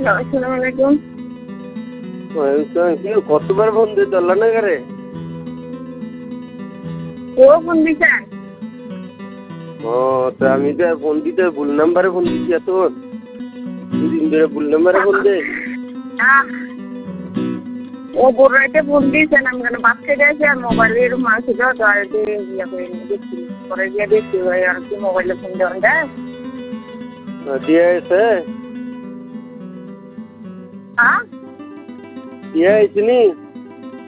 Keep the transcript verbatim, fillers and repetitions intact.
আসসালামু আলাইকুম। কতবার ফোন দিয়ে চলল না ঘরে? ও ফোন দিছেন? ও তো আমি তো ফোন দিতে ভুল নাম্বারে ফোন দিচ্ছি। এত দুদিন ধরে ভুল নাম্বারে ফোন দে। ও বড় রাইতে ফোন দিয়েছেন, আমি কেন বাদ খেয়ে গেছি আর মোবাইলে এরকম মানুষ ছিল তো আর ইয়ে করে দেখছি, পরে গিয়ে দেখছি ভাই আর কি মোবাইলে ফোন দেওয়া যায়। দিয়ে এসে হ্যাঁ দিয়ে আইসিনি।